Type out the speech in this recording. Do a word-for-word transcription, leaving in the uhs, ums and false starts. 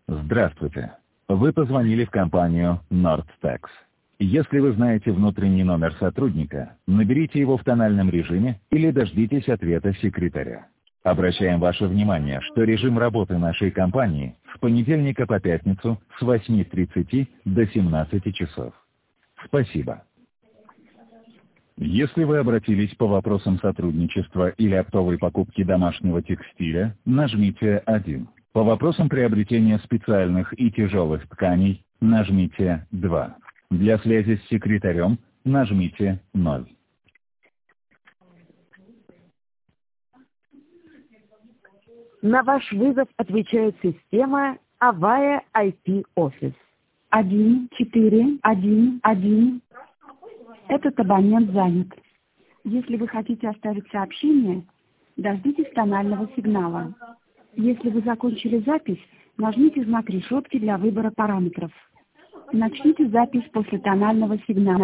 Здравствуйте. Вы позвонили в компанию Nordtex. Если вы знаете внутренний номер сотрудника, наберите его в тональном режиме или дождитесь ответа секретаря. Обращаем ваше внимание, что режим работы нашей компании с понедельника по пятницу с восьми тридцати до семнадцати часов. Спасибо. Если вы обратились по вопросам сотрудничества или оптовой покупки домашнего текстиля, нажмите один. По вопросам приобретения специальных и тяжелых тканей, нажмите два. Для связи с секретарем, нажмите ноль. На ваш вызов отвечает система Avaya ай пи Office. один четыре один один. Этот абонент занят. Если вы хотите оставить сообщение, дождитесь тонального сигнала. Если вы закончили запись, нажмите знак решетки для выбора параметров. Начните запись после тонального сигнала.